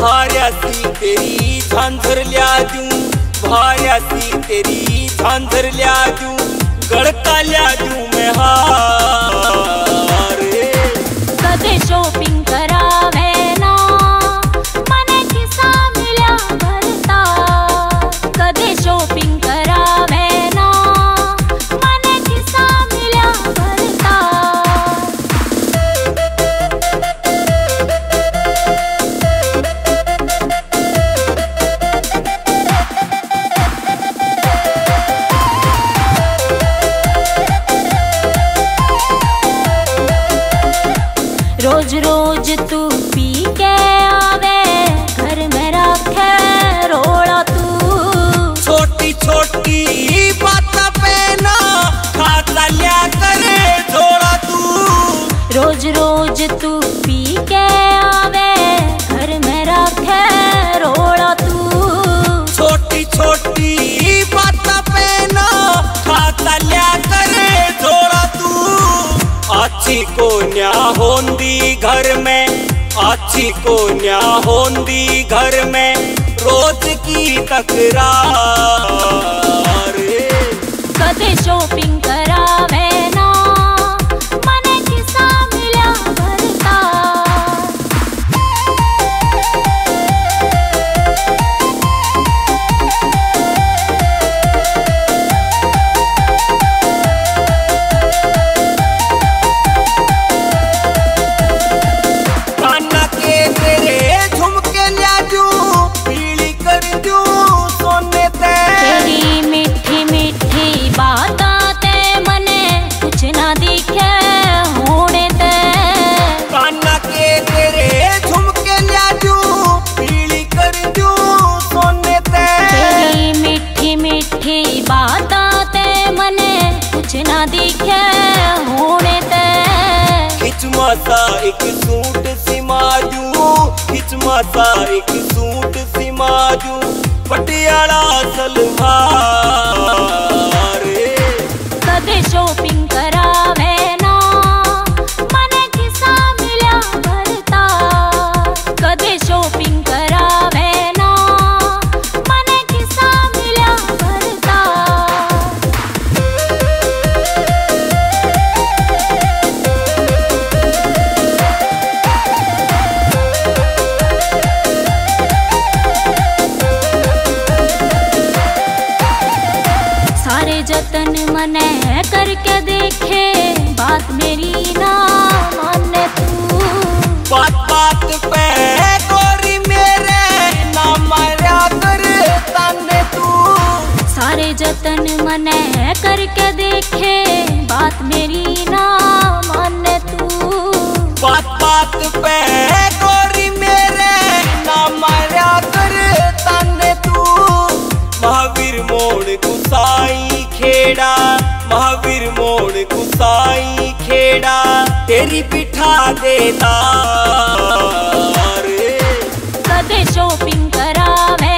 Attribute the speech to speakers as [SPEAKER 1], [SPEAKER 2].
[SPEAKER 1] भार्यासी तेरी झांझर ल्या दूं, भार्यासी तेरी झांझर ल्या दूं, गड़का ल्या दूं मैं हार।
[SPEAKER 2] कदे शॉपिंग करावे ना मने खिसा मिल्या भरता, कदे शॉपिंग करावे ना मने खिसा मिल्या भरता। रोज रोज तू पी के आवे, घर में रखे रोड़ा तू।
[SPEAKER 1] छोटी छोटी बात पे ना खाता लिया करे थोड़ा तू।
[SPEAKER 2] रोज रोज तू पी के आवे, घर में रखे रोड़ा तू।
[SPEAKER 1] छोटी छोटी बात पे ना खाता लिया करे थोड़ा तू। अच्छी को न्या होंदी घर में, अच्छी को न्या होंदी घर में, रोज की तकरार।
[SPEAKER 2] कदे शॉपिंग करावे ना मने खिसा मिल्या भरता।
[SPEAKER 1] खिचमासा एक सूट सिमा दूं, खिचमासा एक सूट सिमा दूं, पटियाला सलवार।
[SPEAKER 2] कदे शॉपिंग करावे ना मने खिसा मिल्या भरता, कदे शॉपिंग करावे ना मने खिसा मिल्या भरता। सारे जतन मने करके देखे, बात मेरी ना माने तू।
[SPEAKER 1] बात बात पे गोरी मेरे ना मारा कर ताने तू।
[SPEAKER 2] सारे जतन मने करके देखे, बात मेरी ना माने तू।
[SPEAKER 1] बात बात पे गोरी मेरे ना मारा कर ताने तू। महावीर मोड़ गुसाई खेड़ा, महावीर मोड़ गुसाई खेड़ा, तेरी बिठा देता।
[SPEAKER 2] कदे शॉपिंग करावे